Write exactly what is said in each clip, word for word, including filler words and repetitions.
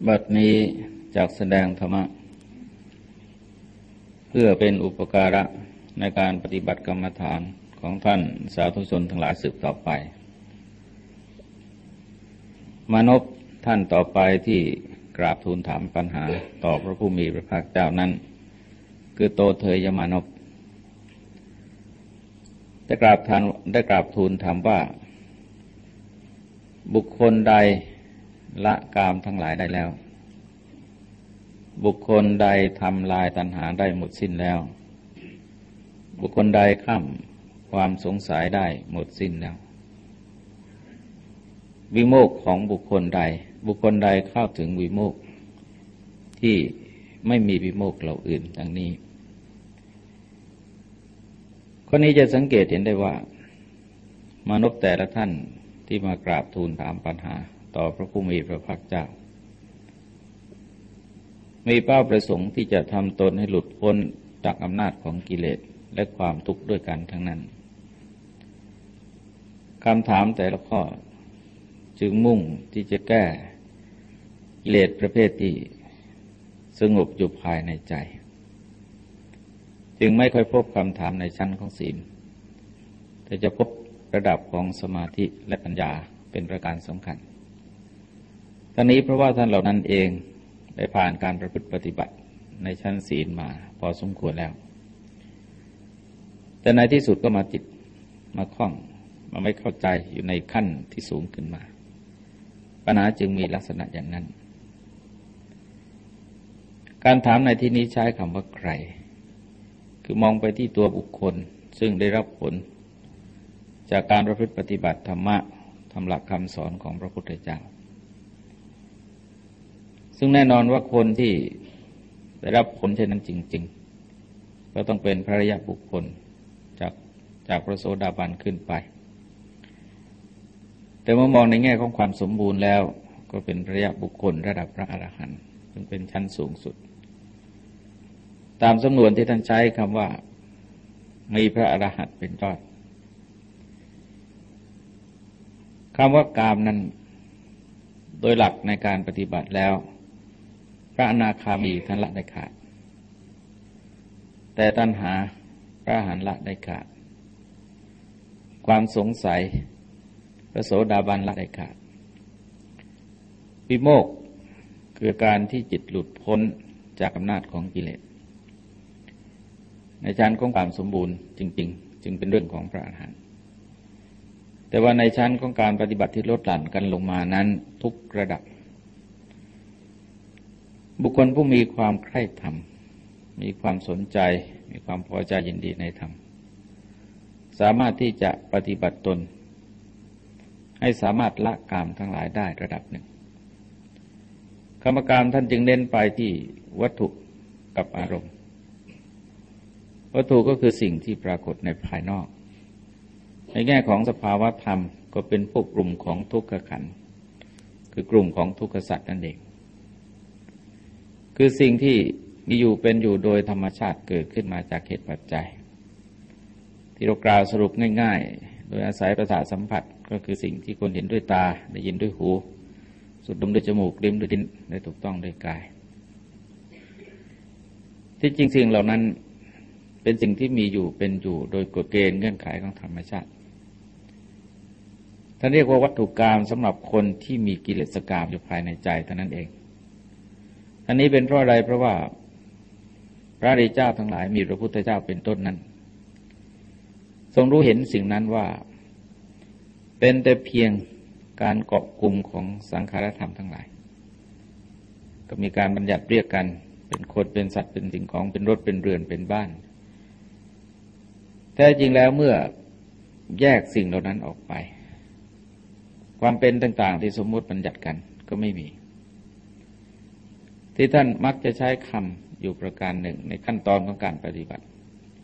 บัดนี้จักแสดงธรรมะเพื่อเป็นอุปการะในการปฏิบัติกรรมฐานของท่านสาธุชนทั้งหลายสืบต่อไปมานพท่านต่อไปที่กราบทูลถามปัญหาต่อพระผู้มีพระภาคเจ้านั้นคือโตเทยมานพได้กราบทานได้กราบทูลถามว่าบุคคลใดละกามทั้งหลายได้แล้วบุคคลใดทำลายตัณหาได้หมดสิ้นแล้วบุคคลใดข้ามความสงสัยได้หมดสิ้นแล้ววิโมกข์ของบุคคลใดบุคคลใดเข้าถึงวิโมกข์ที่ไม่มีวิโมกข์เหล่าอื่นดังนี้ข้อนี้จะสังเกตเห็นได้ว่ามนุษย์แต่ละท่านที่มากราบทูลถามปัญหาต่อพระผู้มีพระภาคเจ้ามีเป้าประสงค์ที่จะทำตนให้หลุดพ้นจากอำนาจของกิเลสและความทุกข์ด้วยกันทั้งนั้นคำถามแต่ละข้อจึงมุ่งที่จะแก้กิเลสประเภทที่สงบอยู่ภายในใจจึงไม่ค่อยพบคำถามในชั้นของศีลแต่จะพบระดับของสมาธิและปัญญาเป็นประการสำคัญทั้งนี้เพราะว่าท่านเหล่านั้นเองได้ผ่านการประพฤติปฏิบัติในชั้นศีลมาพอสมควรแล้วแต่ในที่สุดก็มาติดมาคล้องมาไม่เข้าใจอยู่ในขั้นที่สูงขึ้นมาปัญหาจึงมีลักษณะอย่างนั้นการถามในที่นี้ใช้คำว่าใครคือมองไปที่ตัวบุคคลซึ่งได้รับผลจากการประพฤติปฏิบัติธรรมะทำหลักคำสอนของพระพุทธเจ้าซึ่งแน่นอนว่าคนที่ได้รับผลเช่นนั้นจริงๆก็ต้องเป็นพระอริยบุคคลจากจากพระโสดาบันขึ้นไปแต่เมื่อมองในแง่ของความสมบูรณ์แล้วก็เป็นพระอริยบุคคลระดับพระอรหันต์ซึ่งเป็นชั้นสูงสุดตามสำนวนที่ท่านใช้คำว่ามีพระอรหันต์เป็นยอดคำว่ากามนั้นโดยหลักในการปฏิบัติแล้วพระอนาคามีท่านละได้ขาดแต่ตัณหาพระอรหันต์ละได้ขาดความสงสัยพระโสดาบันละได้ขาดวิโมกข์คือการที่จิตหลุดพ้นจากอำนาจของกิเลสในชั้นของความสมบูรณ์จริงๆจึงเป็นเรื่องของพระอรหันต์แต่ว่าในชั้นของการปฏิบัติที่ลดหลั่นกันลงมานั้นทุกระดับบุคคลผู้มีความใคร่ธรรมมีความสนใจมีความพอใจยินดีในธรรมสามารถที่จะปฏิบัติตนให้สามารถละกามทั้งหลายได้ระดับหนึ่งกรรมการท่านจึงเน้นไปที่วัตถุกับอารมณ์วัตถุก็คือสิ่งที่ปรากฏในภายนอกในแง่ของสภาวะธรรมก็เป็นพวกกลุ่มของทุกขขันธ์คือกลุ่มของทุกขสัตว์นั่นเองคือสิ่งที่มีอยู่เป็นอยู่โดยธรรมชาติเกิดขึ้นมาจากเหตุปัจจัยที่เรากล่าวสรุปง่ายๆโดยอาศัยประสาทสัมผัสก็คือสิ่งที่คนเห็นด้วยตาได้ยินด้วยหูสูดดมด้วยจมูกลิ้มด้วยลิ้นได้ถูกต้องด้วยกายที่จริงสิ่งเหล่านั้นเป็นสิ่งที่มีอยู่เป็นอยู่โดยกฎเกณฑ์เงื่อนไขของธรรมชาติท่านเรียกว่าวัตถุกรรมสำหรับคนที่มีกิเลสกรรมอยู่ภายในใจเท่านั้นเองอันนี้เป็นเพราะอะไรเพราะว่าพระอริยเจ้าทั้งหลายมีพระพุทธเจ้าเป็นต้นนั้นทรงรู้เห็นสิ่งนั้นว่าเป็นแต่เพียงการเกาะกลุ่มของสังขารธรรมทั้งหลายก็มีการบัญญัติเรียกกันเป็นคนเป็นสัตว์เป็นสิ่งของเป็นรถเป็นเรือนเป็นบ้านแท้จริงแล้วเมื่อแยกสิ่งเหล่านั้นออกไปความเป็นต่างๆที่สมมุติบัญญัติกันก็ไม่มีที่ท่านมักจะใช้คำอยู่ประการหนึ่งในขั้นตอนของการปฏิบัติ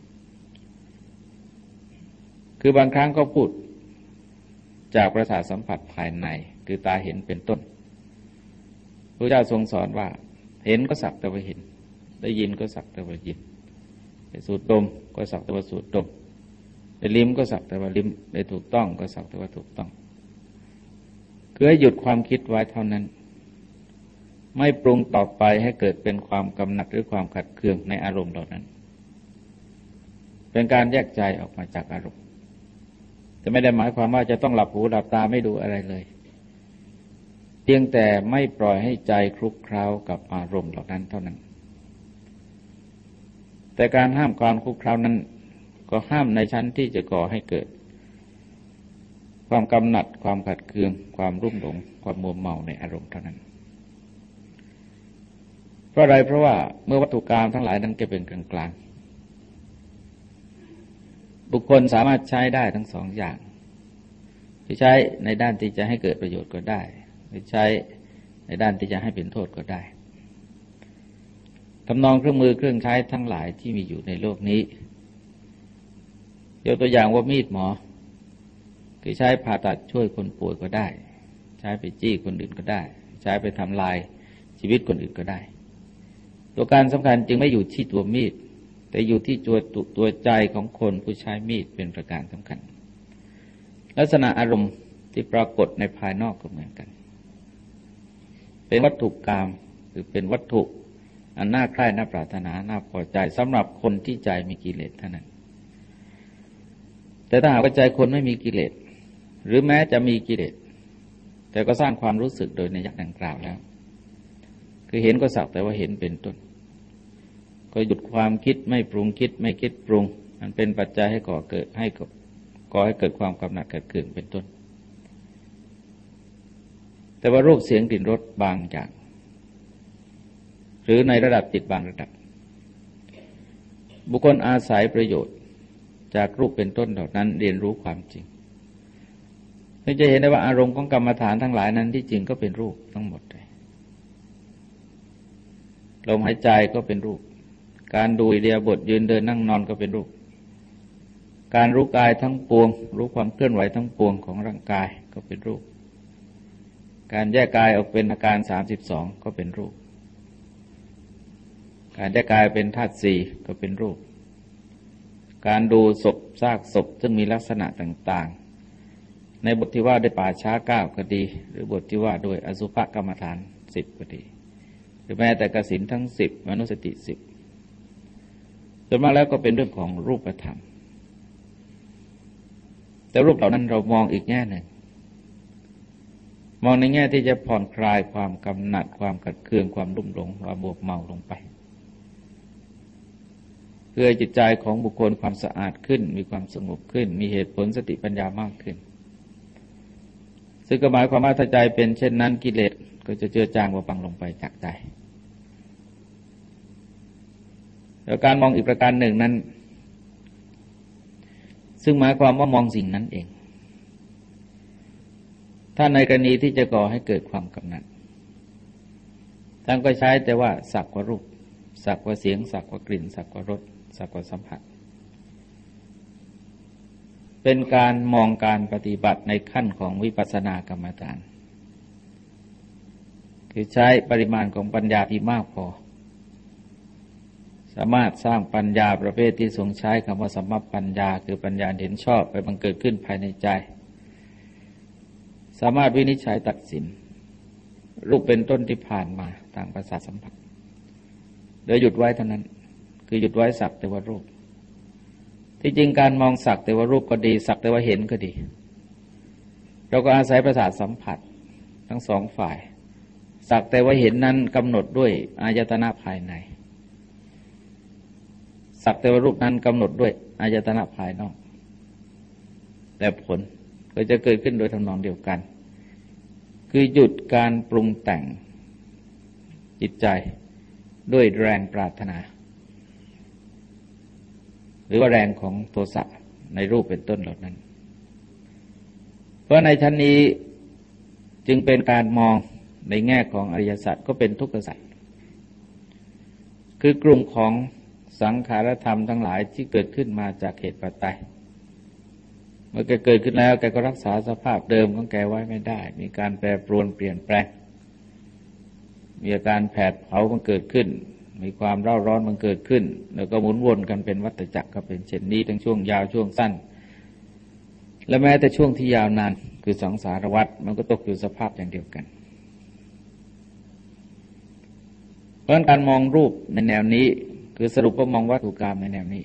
คือบางครั้งก็พูดจากประสาทสัมผัสภายในคือตาเห็นเป็นต้นพระเจ้าทรงสอนว่าเห็นก็สักแต่ว่าเห็นได้ยินก็สักแต่ว่ายินได้สูดดมก็สักแต่ว่าสูดดมได้ลิ้มก็สักแต่ว่าลิ้มได้ถูกต้องก็สักแต่ว่าถูกต้องคือให้หยุดความคิดไว้เท่านั้นไม่ปรุงต่อไปให้เกิดเป็นความกำหนัดหรือความขัดเคืองในอารมณ์เหล่านั้นเป็นการแยกใจออกมาจากอารมณ์แต่ไม่ได้หมายความว่าจะต้องหลับหูหลับตาไม่ดูอะไรเลยเพียงแต่ไม่ปล่อยให้ใจคลุกเคล้ากับอารมณ์เหล่านั้นเท่านั้นแต่การห้ามความคลุกเคล้านั้นก็ห้ามในชั้นที่จะก่อให้เกิดความกำหนัดความขัดเคืองความรุ่มหลงความมัวเมาในอารมณ์เท่านั้นเพราะอะไรเพราะว่าเมื่อวัตถุกรรมทั้งหลายนั้นจะเป็นกลางกลางบุคคลสามารถใช้ได้ทั้งสองอย่างที่ใช้ในด้านที่จะให้เกิดประโยชน์ก็ได้หรือใช้ในด้านที่จะให้เป็นโทษก็ได้ทำนองเครื่องมือเครื่องใช้ทั้งหลายที่มีอยู่ในโลกนี้ยกตัวอย่างว่ามีดหมอคือใช้ผ่าตัดช่วยคนป่วยก็ได้ใช้ไปจี้คนอื่นก็ได้ใช้ไปทำลายชีวิตคนอื่นก็ได้ตัวการสำคัญจึงไม่อยู่ที่ตัวมีดแต่อยู่ที่ตัวตัวใจของคนผู้ใช้มีดเป็นประการสำคัญลักษณะอารมณ์ที่ปรากฏในภายนอกก็เหมือนกันเป็นวัตถุกรรมหรือเป็นวัตถุอันน่าใคร่น่าปรารถนาน่าพอใจสำหรับคนที่ใจมีกิเลสเท่านั้นแต่ถ้าหากว่าใจคนไม่มีกิเลสหรือแม้จะมีกิเลสแต่ก็สร้างความรู้สึกโดยในอย่างดังกล่าวแล้วคือเห็นก็สักแต่ว่าเห็นเป็นต้นก็หยุดความคิดไม่ปรุงคิดไม่คิดปรุงมันเป็นปัจจัยให้ก่อเกิดให้ก่อให้เกิดความกำหนัดขัดเคืองเป็นต้นแต่ว่ารูปเสียงกลิ่นรสบางอย่างหรือในระดับจิตบางระดับบุคคลอาศัยประโยชน์จากรูปเป็นต้นเหล่านั้นเรียนรู้ความจริงเราจะเห็นได้ว่าอารมณ์ของกรรมฐานทั้งหลายนั้นที่จริงก็เป็นรูปทั้งหมดเลยลมหายใจก็เป็นรูปการดูอิริยาบถยืนเดินนั่งนอนก็เป็นรูปการรู้กายทั้งปวงรู้ความเคลื่อนไหวทั้งปวงของร่างกายก็เป็นรูปการแยกกายออกเป็นอาการสามสิบสองก็เป็นรูปการแยกกายเป็นธาตุสี่ก็เป็นรูปการดูศพซากศพซึ่งมีลักษณะต่างๆในบทที่ว่าด้วยป่าช้าเก้าก็ดีหรือบทที่ว่าด้วยอสุภกรรมฐานสิบก็ดีหรือแม้แต่กสิณทั้งสิบมนุสติสิบส่วนมากแล้วก็เป็นเรื่องของรูปธรรมแต่รูปเหล่านั้นเรามองอีกแง่หนึ่งมองในแง่ที่จะผ่อนคลายความกำหนัดความขัดเคืองความรุ่มหลงความบวกเมาลงไปเพื่อจิตใจของบุคคลความสะอาดขึ้นมีความสงบขึ้นมีเหตุผลสติปัญญามากขึ้นซึ่งก็หมายความว่าถ้าใจเป็นเช่นนั้นกิเลสก็จะเจือจางเบาบางลงไปจากใจแล้วการมองอีกประการหนึ่งนั้นซึ่งหมายความว่ามองสิ่งนั้นเองถ้าในกรณีที่จะก่อให้เกิดความกำหนัดท่านก็ใช้แต่ว่าสักว่ารูปสักว่าเสียงสักว่ากลิ่นสักว่ารสสักว่าสัมผัสเป็นการมองการปฏิบัติในขั้นของวิปัสสนากรรมฐานคือใช้ปริมาณของปัญญาที่มากพอสามารถสร้างปัญญาประเภทที่ทรงใช้คำว่าสัมมัปปัญญาคือปัญญาเห็นชอบไปบังเกิดขึ้นภายในใจสามารถวินิจฉัยตัดสินรูปเป็นต้นที่ผ่านมาทางประสาทสัมผัสโดยหยุดไว้เท่านั้นคือหยุดไว้สักแต่ว่ารูปที่จริงการมองสักแต่ว่ารูปก็ดีสักแต่ว่าเห็นก็ดีเราก็อาศัยประสาทสัมผัสทั้งสองฝ่ายสักแต่ว่าเห็นนั้นกำหนดด้วยอายตนะภายในสักแต่ว่ารูปนั้นกำหนดด้วยอายตนะภายนอกแต่ผลก็จะเกิดขึ้นโดยทำนองเดียวกันคือหยุดการปรุงแต่งจิตใจด้วยแรงปรารถนาหรือว่าแรงของโทสะในรูปเป็นต้นเหล่านั้นเพราะในชั้นนี้จึงเป็นการมองในแง่ของอริยสัจก็เป็นทุกขสัจคือกลุ่มของสังขารธรรมทั้งหลายที่เกิดขึ้นมาจากเหตุปัจจัยเมื่อแกเกิดขึ้นแล้วแกก็รักษาสภาพเดิมของแกไว้ไม่ได้มีการแปรปรวนเปลี่ยนแปลงมีอาการแผดเผามันเกิดขึ้นมีความเร่าร้อนมันเกิดขึ้นแล้วก็หมุนวนกันเป็นวัฏจักรก็เป็นเช่นนี้ทั้งช่วงยาวช่วงสั้นและแม้แต่ช่วงที่ยาวนานคือสังสารวัฏมันก็ตกอยู่สภาพอย่างเดียวกันราะการมองรูปในแนวนี้คือสรุปว่ามองวัตถุกรรมในแนวนี้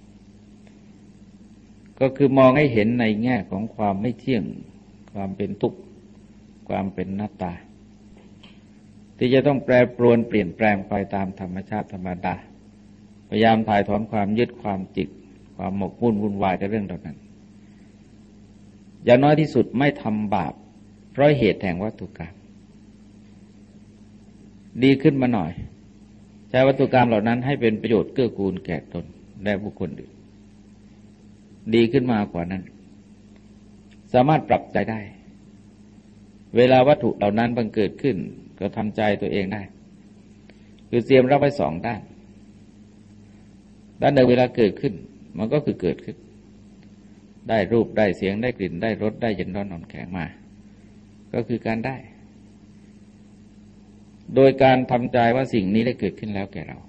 ก็คือมองให้เห็นในแง่ของความไม่เที่ยงความเป็นทุกข์ความเป็นหน้าตาที่จะต้องแปรปรวนเปลี่ยนแปลงไปตามธรรมชาติธรรมดาพยายามถ่ายถอนความยึดความจิตความหมกมุ่นวุ่นวายในเรื่องเหล่านั้นอย่างน้อยที่สุดไม่ทำบาปเพราะเหตุแห่งวัตถุกรรมดีขึ้นมาหน่อยใช้วัตถุกรรมเหล่านั้นให้เป็นประโยชน์เกื้อกูลแก่ตนและบุคคลอื่นดีขึ้นมากว่านั้นสามารถปรับใจได้เวลาวัตถุเหล่านั้นบังเกิดขึ้นก็ทำใจตัวเองได้คือเตรียมรับไว้สองด้านด้านหนึ่งเวลาเกิดขึ้นมันก็คือเกิดขึ้นได้รูปได้เสียงได้กลิ่นได้รสได้เย็นร้อนอ่อนแข็งมาก็คือการได้โดยการทำใจว่าสิ่งนี้ได้เกิดขึ้นแล้วแก่เรา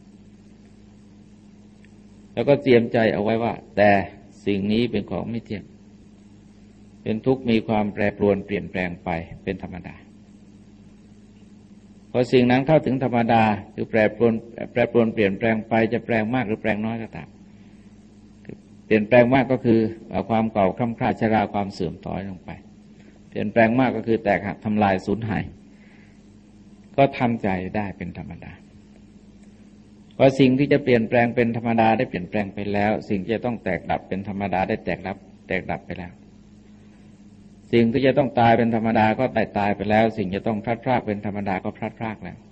แล้วก็เตรียมใจเอาไว้ว่าแต่สิ่งนี้เป็นของไม่เที่ยงเป็นทุกข์มีความแปรปรวนเปลี่ยนแปลงไปเป็นธรรมดาพอสิ่งนั้นเข้าถึงธรรมดาคือแปรปรวนแปรปรวนเปลี่ยนแปลงไปจะแปลงมากหรือแปลงน้อยก็ตามเปลี่ยนแปลงมากก็คือความเก่าคล่ำคลาชราความเสื่อมต้อยลงไปเปลี่ยนแปลงมากก็คือแตกหักทำลายสูญหายก็ทำใจได้เป็นธรรมดาเพราะสิ่งที่จะเปลี่ยนแปลงเป็นธรรมดาได้เปลี่ยนแปลงไปแล้วสิ่งที่จะต้องแตกดับเป็นธรรมดาได้แตกดับแตกดับไปแล้วสิ่งที่จะต้องตายเป็นธรรมดาก็ตายตายไปแล้วสิ่งจะต้องพลัดพรากเป็นธรรมดาก็พลัดพรากแล้ว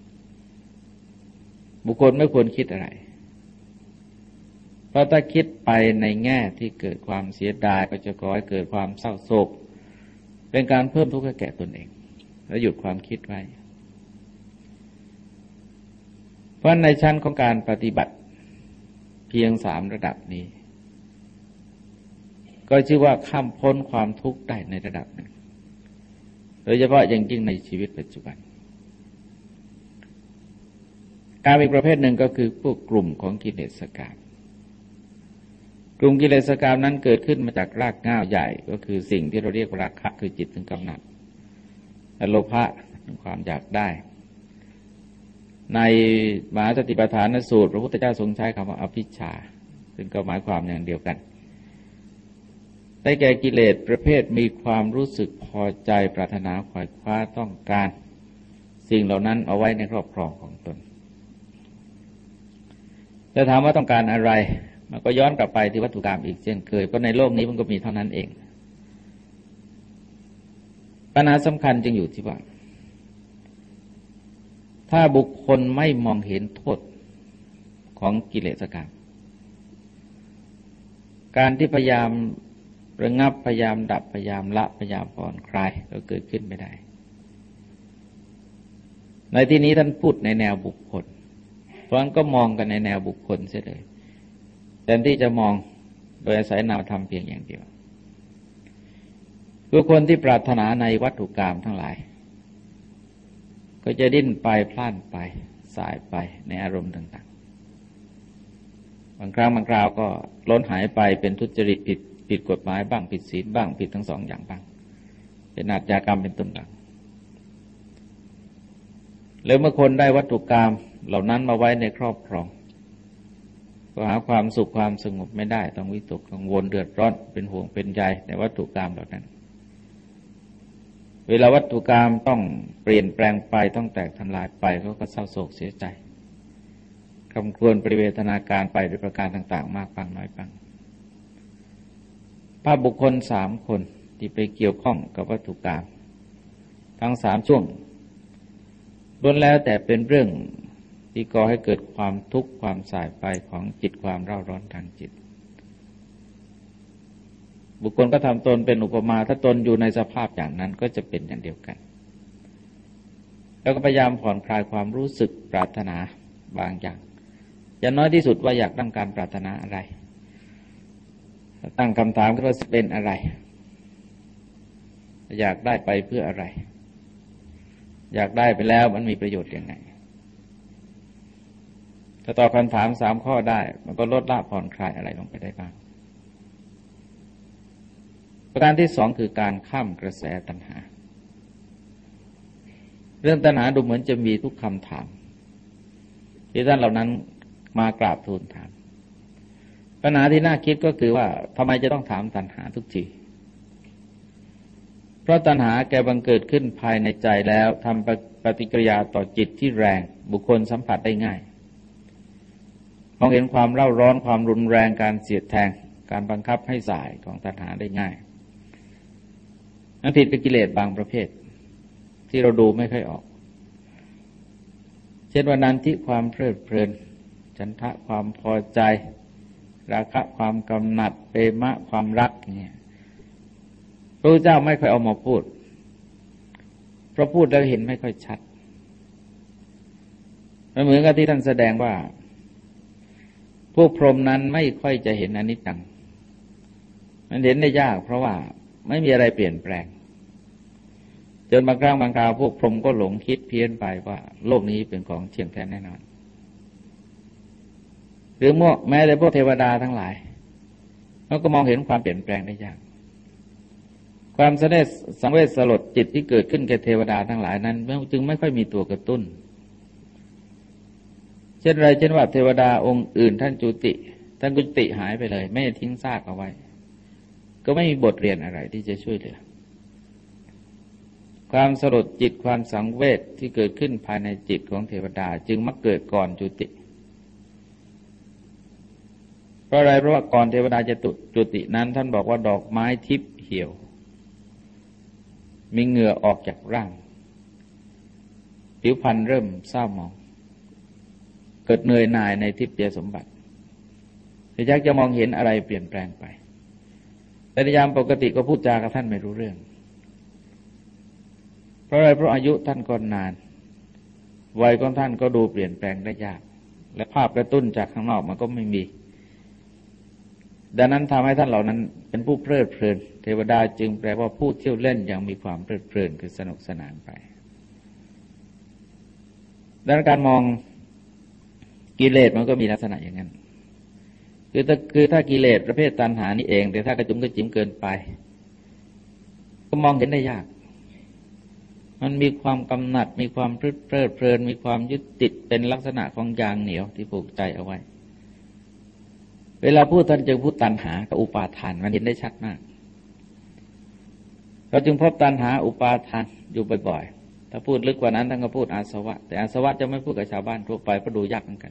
บุคคลไม่ควรคิดอะไรเพราะถ้าคิดไปในแง่ที่เกิดความเสียดายก็จะก่อให้เกิดความเศร้าโศกเป็นการเพิ่มทุกข์ให้แก่ตนเองและหยุดความคิดไว้เพราะในชั้นของการปฏิบัติเพียงสามระดับนี้ก็ชื่อว่าข้ามพ้นความทุกข์ได้ในระดับหนึ่งโดยเฉพาะอย่างยิ่งในชีวิตปัจจุบันการอีกประเภทหนึ่งก็คือพวกกลุ่มของกิเลสกรรมกลุ่มกิเลสกรรมนั้นเกิดขึ้นมาจากรากเหง้าใหญ่ก็คือสิ่งที่เราเรียกว่าราคะคือจิตถึงกำหนัดและโลภะความอยากได้ในมหาสติปัฏฐานสูตรพระพุทธเจ้าทรงใช้คำว่าอภิชฌาซึ่งก็หมายความอย่างเดียวกันได้แก่กิเลสประเภทมีความรู้สึกพอใจปรารถนาขวายคว้าต้องการสิ่งเหล่านั้นเอาไว้ในครอบครองของตนแต่ถามว่าต้องการอะไรมันก็ย้อนกลับไปที่วัตถุกรรมอีกเช่นเคยเพราะในโลกนี้มันก็มีเท่านั้นเองปัญหาสำคัญจึงอยู่ที่ว่าถ้าบุคคลไม่มองเห็นโทษของกิเลสกรรมการที่พยายามระงับพยายามดับพยายามละพยายามผ่อนคลายก็เกิดขึ้นไม่ได้ในที่นี้ท่านพูดในแนวบุคคลเพราะฉะนั้นก็มองกันในแนวบุคคลเสียเลยแทนที่จะมองโดยอาศัยนามธรรมเพียงอย่างเดียวบุคคลที่ปรารถนาในวัตถุกรรมทั้งหลายก็จะดิ้นไปพล่านไปสายไปในอารมณ์ต่างๆบางครั้งบางคราวก็ล้นหายไปเป็นทุจริตผิดผิดกฎหมายบ้างผิดศีลบ้างผิดทั้งสองอย่างบ้างเป็นอาชญากรรมเป็นต้นต่างแล้วเมื่อคนได้วัตถุกรรมเหล่านั้นมาไว้ในครอบครองก็หาความสุขความสงบไม่ได้ต้องวิตกกังวลเดือดร้อนเป็นห่วงเป็นใยในวัตถุกรรมเหล่านั้นเวลาวัตถุกรรมต้องเปลี่ยนแปลงไปต้องแตกทำลายไปเขาก็เศร้าโศกเสียใจคำครวญปริเวทนาการไปด้วยประการต่างๆมากบ้างน้อยบ้างภาพบุคคลสามคนที่ไปเกี่ยวข้องกับวัตถุกรรมทั้งสามช่วงล้วนแล้วแต่เป็นเรื่องที่ก่อให้เกิดความทุกข์ความสายไปของจิตความเร่าร้อนทางจิตบุคคลก็ทำตนเป็นอุปมาถ้าตนอยู่ในสภาพอย่างนั้นก็จะเป็นอย่างเดียวกันแล้วก็พยายามผ่อนคลายความรู้สึกปรารถนาบางอย่างอย่างน้อยที่สุดว่าอยากต้องการปรารถนาอะไรตั้งคำถามว่าเป็นอะไรอยากได้ไปเพื่ออะไรอยากได้ไปแล้วมันมีประโยชน์ยังไงถ้าตอบคำถามสามข้อได้มันก็ลดละผ่อนคลายอะไรลงไปได้บ้างประการที่สองคือการข้ามกระแสตัณหาเรื่องตัณหาดูเหมือนจะมีทุกคำถามที่ท่านเหล่านั้นมากราบทูลถามปัญหาที่น่าคิดก็คือว่าทำไมจะต้องถามตัณหาทุกทีเพราะตัณหาแกบังเกิดขึ้นภายในใจแล้วทำปฏิกิริยาต่อจิตที่แรงบุคคลสัมผัสได้ง่ายมองเห็นความเร่าร้อนความรุนแรงการเสียดแทงการบังคับให้สายของตัณหาได้ง่ายนั่นผิดเป็นกิเลสบางประเภทที่เราดูไม่ค่อยออกเช่นว่านันทิความเพลิดเพลินฉันทะความพอใจราคะความกำหนัดเปมะความรักเนี่ยพระพุทธเจ้าไม่ค่อยเอามาพูดเพราะพูดแล้วเห็นไม่ค่อยชัดมันเหมือนกับที่ท่านแสดงว่าพวกพรหมนั้นไม่ค่อยจะเห็นอนิจจังมันเห็นได้ยากเพราะว่าไม่มีอะไรเปลี่ยนแปลงจนบางครั้งบางคราวพวกพรหมก็หลงคิดเพี้ยนไปว่าโลกนี้เป็นของเที่ยงแท้แน่นอนหรือแม้แต่พวกเทวดาทั้งหลายเขาก็มองเห็นความเปลี่ยนแปลงได้ยากความเสด็จสังเวชสลดจิตที่เกิดขึ้นแก่เทวดาทั้งหลายนั้นจึงไม่ค่อยมีตัวกระตุ้นเช่นไรเช่นว่าเทวดาองค์อื่นท่านจุติท่านกุติหายไปเลยไม่ทิ้งซากเอาไว้ก็ไม่มีบทเรียนอะไรที่จะช่วยเหลือความสลดจิตความสังเวชที่เกิดขึ้นภายในจิตของเทวดาจึงมักเกิดก่อนจุติเพราะอะไรเพราะว่าก่อนเทวดาจะตุจุตินั้นท่านบอกว่าดอกไม้ทิพย์เหี่ยวมีเหงื่อออกจากร่างผิวพรรณเริ่มเศร้าหมองเกิดเหนื่อยหน่ายในทิพยสมบัติแต่ยักจะมองเห็นอะไรเปลี่ยนแปลงไปแต่ในยามปกติก็พูดจากับท่านไม่รู้เรื่องเพราะอะไรเพราะอายุท่านก็นานวัยของท่านก็ดูเปลี่ยนแปลงได้ยากและภาพกระตุ้นจากข้างนอกมันก็ไม่มีดังนั้นทำให้ท่านเหล่านั้นเป็นผู้เพลิดเพลินเทวดาจึงแปลว่าผู้เที่ยวเล่นอย่างมีความเพลิดเพลินคือสนุกสนานไปดังนั้นการมองกิเลสมันก็มีลักษณะอย่างนั้นคือถ้าคือถ้ากิเลสประเภทตัณหานี่เองแต่ถ้ากระจุมกระจิ๋มเกินไปก็มองเห็นได้ยากมันมีความกำหนัดมีความเพลิดเพลินมีความยึดติดเป็นลักษณะของยางเหนียวที่ผูกใจเอาไว้เวลาพูดท่านจึงพูดตัณหากับอุปาทานมันเห็นได้ชัดมากเราจึงพบตัณหาอุปาทานอยู่บ่อยๆถ้าพูดลึกกว่านั้นท่านก็พูดอาสวะแต่อาสวะจะไม่พูดกับชาวบ้านทั่วไปเพราะดูยากเหมือนกัน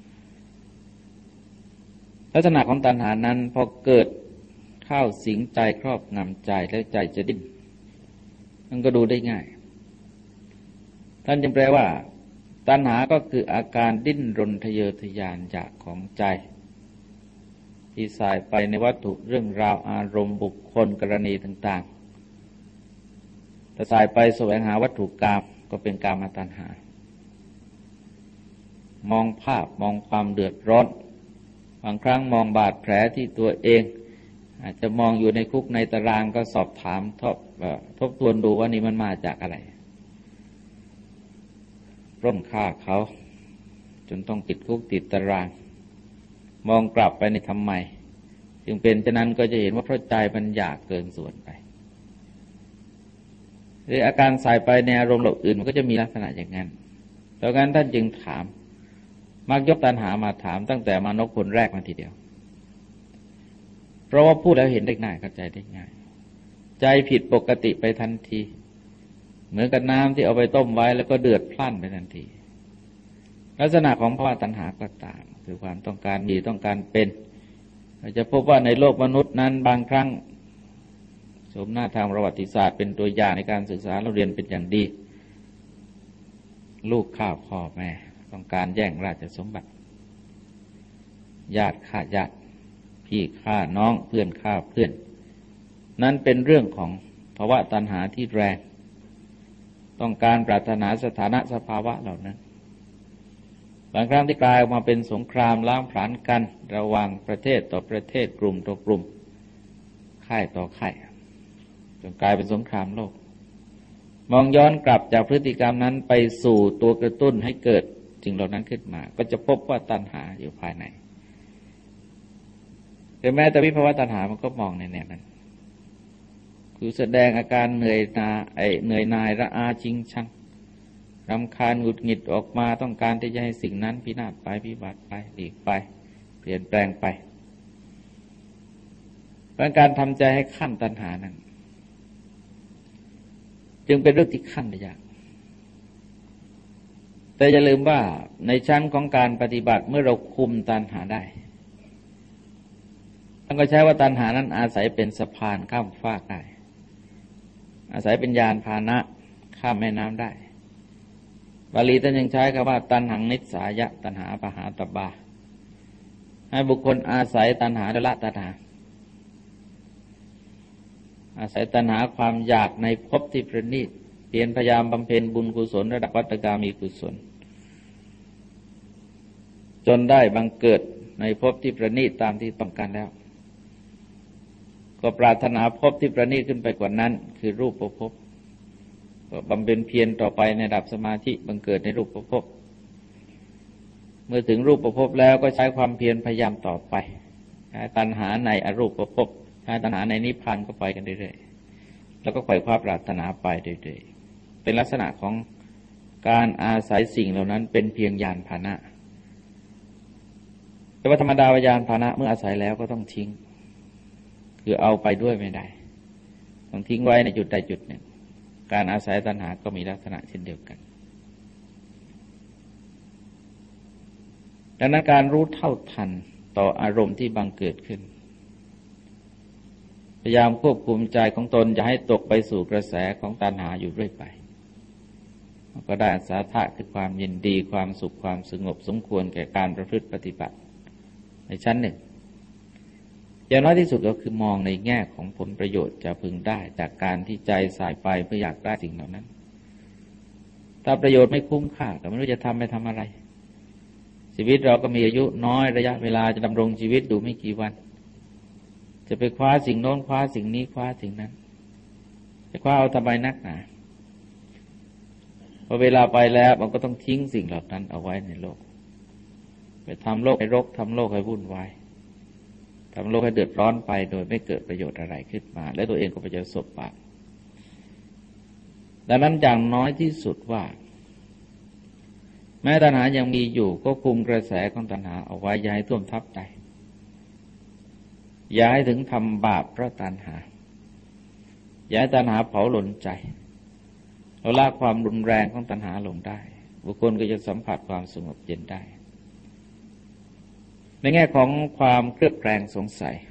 ลักษณะของตัณหานั้นพอเกิดเข้าสิงใจครอบงำใจแล้วใจจะดิ้นมันก็ดูได้ง่ายท่านจึงแปลว่าตัณหาก็คืออาการดิ้นรนทะเยอทะยานอยากของใจที่สายไปในวัตถุเรื่องราวอารมณ์บุคคลกรณีต่างๆแต่สายไปแสวงหาวัตถุกามก็เป็นกามตัณหามองภาพมองความเดือดร้อนบางครั้งมองบาดแผลที่ตัวเองอาจจะมองอยู่ในคุกในตารางก็สอบถามทบทบทวนดูว่านี่มันมาจากอะไรร่วมฆ่าเขาจนต้องติดคุกติดตารางมองกลับไปในทำไมจึงเป็นฉะนั้นก็จะเห็นว่าเพราะใจมันอยากเกินส่วนไปหรืออาการสายไปในอารมณ์อื่นมันก็จะมีลักษณะอย่างนั้นดังนั้นท่านจึงถามมักยกตัณหามาถามตั้งแต่มานพคนแรกมาทีเดียวเพราะว่าพูดแล้วเห็นได้ง่ายเข้าใจได้ง่ายใจผิดปกติไปทันทีเหมือนกับน้ำที่เอาไปต้มไว้แล้วก็เดือดพล่านไปทันทีลักษณะของภาวะตัณหาก็ต่างคือความต้องการมีต้องการเป็นเราจะพบว่าในโลกมนุษย์นั้นบางครั้งสมหน้าทางประวัติศาสตร์เป็นตัวอย่างในการศึกษาเราเรียนเป็นอย่างดีลูกฆ่าพ่อแม่ต้องการแย่งราชสมบัติญาติฆ่าญาติพี่ฆ่าน้องเพื่อนฆ่าเพื่อนนั้นเป็นเรื่องของภาวะตัณหาที่แรงต้องการปรารถนาสถานะสภาวะเหล่านั้นบางครั้งที่กลายออกมาเป็นสงครามล้างผลาญกันระหว่างประเทศต่อประเทศกลุ่มต่อกลุ่มค่ายต่อค่ายจนกลายเป็นสงครามโลกมองย้อนกลับจากพฤติกรรมนั้นไปสู่ตัวกระตุ้นให้เกิดสิ่งเหล่านั้นขึ้นมาก็จะพบว่าตัณหาอยู่ภายในแต่แม้แต่วิภาวะตัณหามันก็มองในแนวนั้นคือแสดงอาการเหนื่อยนาไอเหนื่อยนายระอาจริงชังรำคาญหงุดหงิดออกมาต้องการที่จะให้สิ่งนั้นพินาศไปพิบัติไปหลีกไปเปลี่ยนแปลงไปเพราะการทำใจให้ขั้นตัณหานั้นจึงเป็นเรื่องที่ขั้นยากแต่อย่าลืมว่าในชั้นของการปฏิบัติเมื่อเราคุมตัณหาได้ท่านก็ใช้ว่าตัณหานั้นอาศัยเป็นสะพานข้ามฟากได้อาศัยเป็นยานพาหนะข้ามแม่น้ำได้บาลีท่านยังใช้คำว่าตัณหังนิสสายะตัณหาปหาตบาให้บุคคลอาศัยตัณหาละตัณหาอาศัยตัณหาความอยากในภพที่ประณีตเพียรพยายามบำเพ็ญบุญกุศลระดับวัฏกามีกุศลจนได้บังเกิดในภพที่ประณีตตามที่ต้องการแล้วก็ปรารถนาภพที่ประณีตขึ้นไปกว่านั้นคือรูปภพก็บำเพ็ญเพียรต่อไปในระดับสมาธิบังเกิดในรูปภพเมื่อถึงรูปภพแล้วก็ใช้ความเพียรพยายามต่อไปใช้ตัณหาในอรูปภพใช้ตัณหาในนิพพานก็ไปกันเรื่อยๆแล้วก็ไขว่คว้าปรารถนาไปเรื่อยๆเป็นลักษณะของการอาศัยสิ่งเหล่านั้นเป็นเพียงยานพาหนะแต่ว่าธรรมดาวิญญาณพาหนะเมื่ออาศัยแล้วก็ต้องทิ้งคือเอาไปด้วยไม่ได้ต้องทิ้งไว้ในจุดใดจุดหนึ่งการอาศัยตัณหาก็มีลักษณะเช่นเดียวกันดังนั้นการรู้เท่าทันต่ออารมณ์ที่บังเกิดขึ้นพยายามควบคุมใจของตนอย่าให้ตกไปสู่กระแสของตัณหาอยู่เรื่อยไปก็ได้อาสาทะคือความยินดีความสุขความสงบสมควรแก่การประพฤติปฏิบัติในชั้นหนึ่งอย่างน้อยที่สุดก็คือมองในแง่ของผลประโยชน์จะพึงได้จากการที่ใจสายไปเพื่ออยากได้สิ่งเหล่านั้นถ้าประโยชน์ไม่คุ้มค่าก็ไม่รู้จะทำไปทำอะไรชีวิตเราก็มีอายุน้อยระยะเวลาจะดำรงชีวิตดูไม่กี่วันจะไปคว้าสิ่งโน้นคว้าสิ่งนี้คว้าสิ่งนั้นจะคว้าเอาทำไมนักหนาพอเวลาไปแล้วมันก็ต้องทิ้งสิ่งเหล่านั้นเอาไว้ในโลกไปทำโลกให้รกทำโลกให้วุ่นวายทำโลกให้เดือดร้อนไปโดยไม่เกิดประโยชน์อะไรขึ้นมาและตัวเองก็ไปเจอศพบาปดังนั้นอย่างน้อยที่สุดว่าแม้ตัณหายังมีอยู่ก็คุมกระแสของตัณหาเอาไว้อย่าให้ท่วมทับใจอย่าให้ถึงทำบาปเพราะตัณหาอย่าให้ตัณหาเผาหล่นใจเราละความรุนแรงของตัณหาลงได้บุคคลก็จะสัมผัสความสงบเย็นได้ในแง่ของความเครือบแคลงสงสัย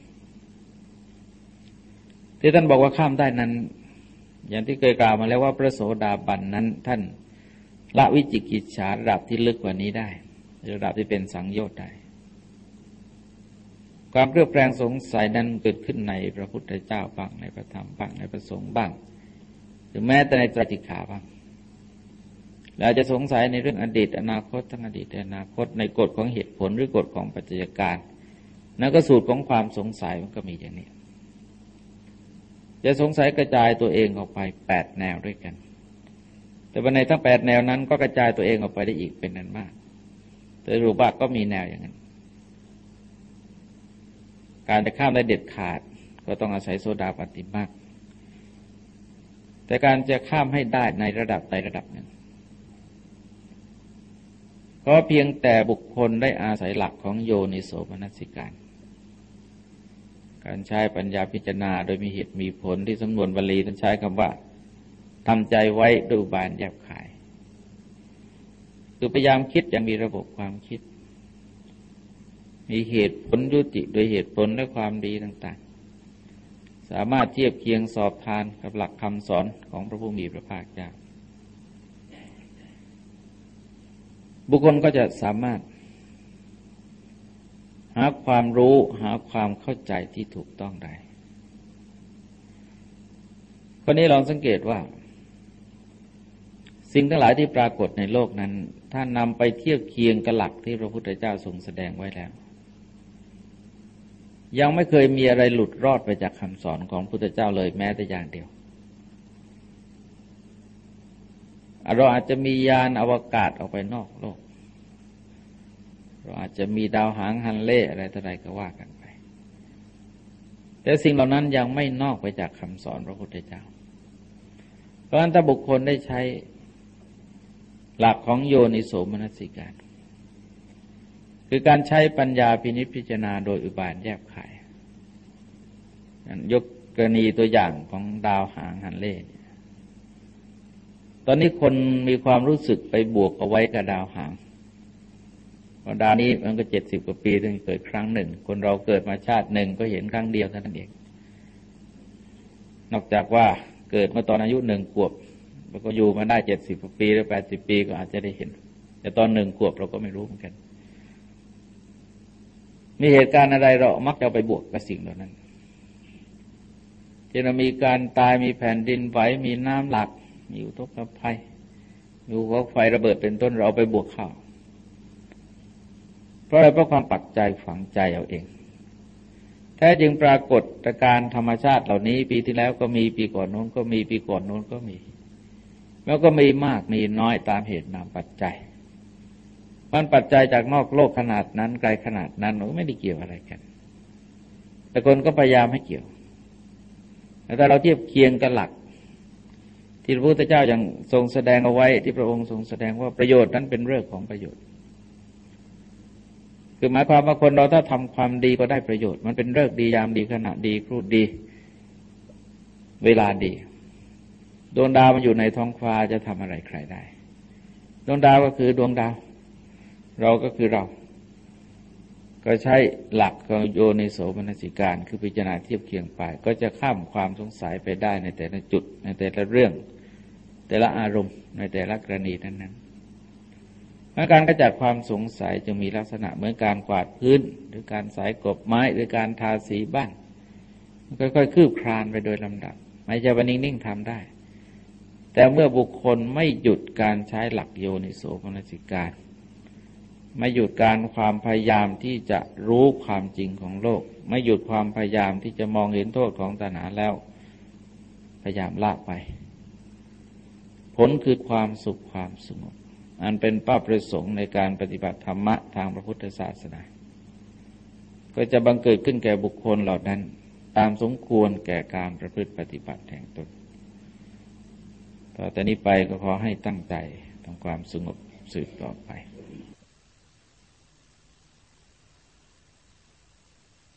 ที่ท่านบอกว่าข้ามได้นั้นอย่างที่เคยกล่าวมาแล้วว่าพระโสดาบันนั้นท่านละวิจิกิจฉาระดับที่ลึกกว่านี้ได้ระดับที่เป็นสังโยชน์ได้ความเครือบแคลงสงสัยนั้นเกิดขึ้นในพระพุทธเจ้าบ้างในพระธรรมบ้างในพระสงฆ์บ้างหรือแม้แต่ในไตรสิกขาบ้างแล้วจะสงสัยในเรื่องอดีตอนาคตทั้งอดีตและอนาคตในกฎของเหตุผลหรือกฎของปัจจัยการนั่นก็สูตรของความสงสัยมันก็มีอย่างนี้จะสงสัยกระจายตัวเองออกไปแปดแนวด้วยกันแต่ว่าในทั้งแปดแนวนั้นก็กระจายตัวเองออกไปได้อีกเป็นนั้นมากแต่รูปะก็มีแนวอย่างนั้นการจะข้ามได้เด็ดขาดก็ต้องอาศัยโสดาปัตติมรรคแต่การจะข้ามให้ได้ในระดับใดระดับหนึ่งก็เพียงแต่บุคคลได้อาศัยหลักของโยนิโสมนสิการการใช้ปัญญาพิจารณาโดยมีเหตุมีผลที่สำนวนบาลีท่านใช้คำว่าทำใจไว้ด้วยบานแยบขายคือพยายามคิดอย่างมีระบบความคิดมีเหตุผลยุติโดยเหตุผลและความดีต่างๆสามารถเทียบเคียงสอบทานกับหลักคำสอนของพระผู้มีพระภาคเจ้าบุคคลก็จะสามารถหาความรู้หาความเข้าใจที่ถูกต้องได้คราวนี้ลองสังเกตว่าสิ่งทั้งหลายที่ปรากฏในโลกนั้นถ้านำไปเทียบเคียงกับหลักที่พระพุทธเจ้าทรงแสดงไว้แล้วยังไม่เคยมีอะไรหลุดรอดไปจากคำสอนของพระพุทธเจ้าเลยแม้แต่อย่างเดียวเราอาจจะมียานอวกาศออกไปนอกโลกเราอาจจะมีดาวหางฮันเล่อะไรต่ออะไรก็ว่ากันไปแต่สิ่งเหล่านั้นยังไม่นอกไปจากคำสอนพระพุทธเจ้าเพราะฉะนั้นถ้าบุคคลได้ใช้หลักของโยนิโสมนสิการคือการใช้ปัญญาพินิจพิจารณาโดยอุบายแยบขายยกกรณีตัวอย่างของดาวหางฮันเล่ตอนนี้คนมีความรู้สึกไปบวกเอาไว้กับดาวหางเพราะดาวนี้มันก็เจ็ดสิบกว่าปีถึงเกิดครั้งหนึ่งคนเราเกิดมาชาติหนึ่งก็เห็นครั้งเดียวเท่านั้นเองนอกจากว่าเกิดมาตอนอายุหนึ่งขวบแล้วก็อยู่มาได้เจ็ดสิบกว่าปีหรือแปดสิบปีก็อาจจะได้เห็นแต่ตอนหนึ่งขวบเราก็ไม่รู้เหมือนกันมีเหตุการณ์อะไรเรามักจะไปบวกกับสิ่งเหล่านั้นจะมีการตายมีแผ่นดินไหวมีน้ำหลากมีอุทกภัยมีภูเขาไฟระเบิดเป็นต้นเราไปบวกเข้าเพราะอะไรเพราะความปักใจฝังใจเอาเองแท้จริงปรากฏการณ์ธรรมชาติเหล่านี้ปีที่แล้วก็มีปีก่อนโน้นก็มีปีก่อนโน้นก็มีแล้วก็มีมากมีน้อยตามเหตุนามปัจจัยมันปัจจัยจากนอกโลกขนาดนั้นไกลขนาดนั้นมันไม่ได้เกี่ยวอะไรกันแต่คนก็พยายามให้เกี่ยวแต่เราเทียบเคียงกับหลักที่พระพุทธเจ้ายังทรงแสดงเอาไว้ที่พระองค์ทรงแสดงว่าประโยชน์นั้นเป็นเรื่องของประโยชน์คือหมายความว่าคนเราถ้าทำความดีก็ได้ประโยชน์มันเป็นเลิกษ์ดียามดีขณะดีครูดดีเวลาดีดวงดาวมันอยู่ในท้องฟ้าจะทำอะไรใครได้ดวงดาวก็คือดวงดาวเราก็คือเราก็ใช้หลักของโยนิโสมนสิการคือพิจารณาเทียบเคียงไปก็จะข้ามความสงสัยไปได้ในแต่ละจุดในแต่ละเรื่องแต่ละอารมณ์ในแต่ละกรณีนั้นๆการกระจัดความสงสัยจะมีลักษณะเหมือนการกวาดพื้นหรือการสายกบไม้หรือการทาสีบ้านค่อยๆคืบคลานไปโดยลำดับไม่ใช่ว่านิ่งๆทำได้แต่เมื่อบุคคลไม่หยุดการใช้หลักโยนิโสมนสิการไม่หยุดการความพยายามที่จะรู้ความจริงของโลกไม่หยุดความพยายามที่จะมองเห็นโทษของตัณหาแล้วพยายามละไปผลคือความสุขความสงบอันเป็นเป้าประสงค์ในการปฏิบัติธรรมะทางพระพุทธศาสนาก็จะบังเกิดขึ้นแก่บุคคลเหล่านั้นตามสมควรแก่การประพฤติปฏิบัติแห่งตนต่อแต่นี้ไปก็ขอให้ตั้งใจทำความสงบสืบต่อไป